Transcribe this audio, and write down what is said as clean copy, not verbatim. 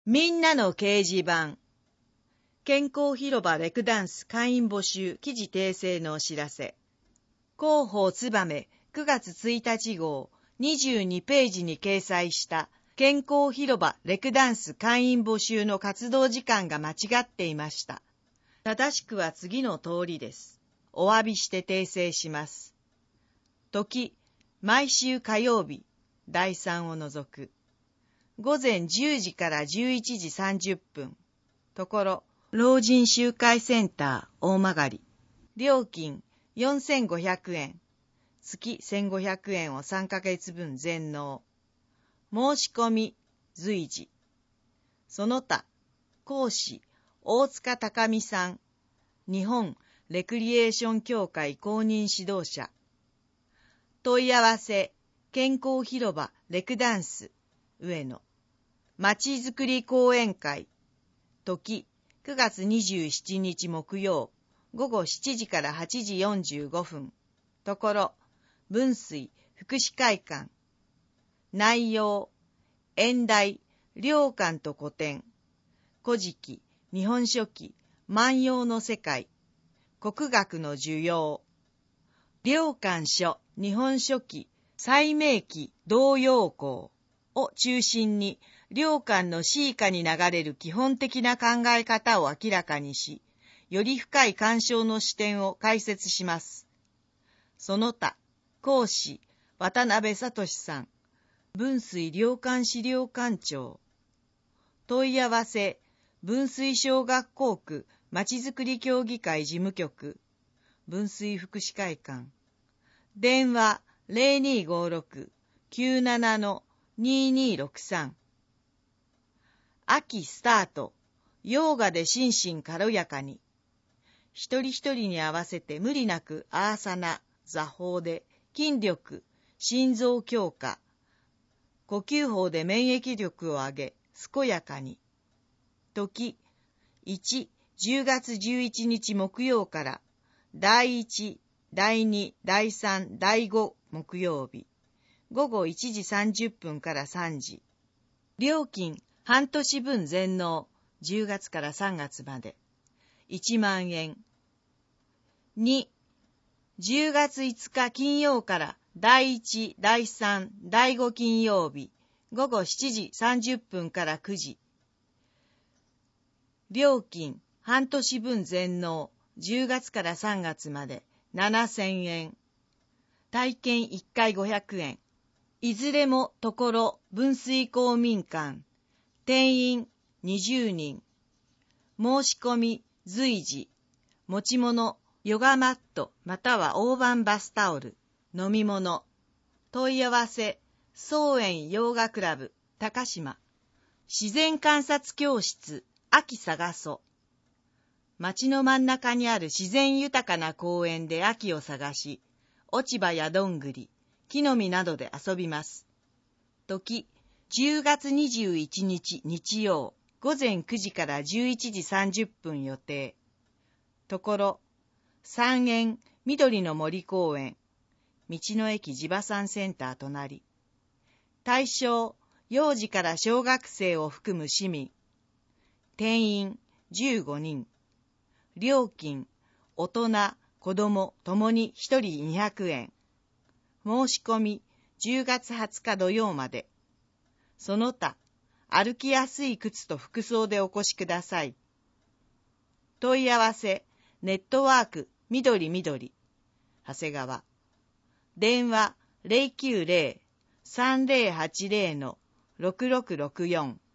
みんなの掲示板。健康広場レクダンス会員募集記事訂正のお知らせ。広報つばめ9月1日号22ページに掲載した健康広場レクダンス会員募集の活動時間が間違っていました。正しくは次の通りです。お詫びして訂正します。時、毎週火曜日、第3を除く。午前10時から11時30分。ところ、老人集会センター大曲。料金4500円。月1500円を3ヶ月分全納。申し込み随時。その他、講師、大塚高美さん。日本レクリエーション協会公認指導者。問い合わせ、健康広場レクダンス上野。まちづくり講演会。時、9月27日木曜、午後7時から8時45分。ところ、分水福祉会館。内容、演題、良寛と古典。古事記、日本書紀、万葉の世界。国学の需要。良寛書、日本書紀、西明記童謡項を中心に、良寛の詩歌に流れる基本的な考え方を明らかにし、より深い鑑賞の視点を解説します。その他、講師、渡辺聡さん、分水良寛資料館長。問い合わせ、分水小学校区まちづくり協議会事務局、分水福祉会館。電話0256-97-2263。秋スタート。ヨーガで心身軽やかに。一人一人に合わせて無理なくアーサナ、座法で筋力、心臓強化。呼吸法で免疫力を上げ、健やかに。時、1、10月11日木曜から第1、第2、第3、第5木曜日。午後1時30分から3時。料金、半年分全納、10月から3月まで。1万円。2、10月5日金曜から第1、第3、第5金曜日、午後7時30分から9時。料金、半年分全納、10月から3月まで、7000円。体験1回500円。いずれもところ分水公民館。定員20人。申し込み随時。持ち物ヨガマットまたは大判バスタオル。飲み物。問い合わせ草園ヨーガクラブ高島。自然観察教室秋探そ。町の真ん中にある自然豊かな公園で秋を探し、落ち葉やどんぐり、木の実などで遊びます。時、10月21日日曜、午前9時から11時30分予定。ところ、三園緑の森公園、道の駅地場産センター隣。対象、幼児から小学生を含む市民。定員15人。料金、大人、子供ともに1人200円。申し込み、10月20日土曜まで。その他、歩きやすい靴と服装でお越しください。問い合わせ、ネットワーク、緑。長谷川。電話、090-3080-6664。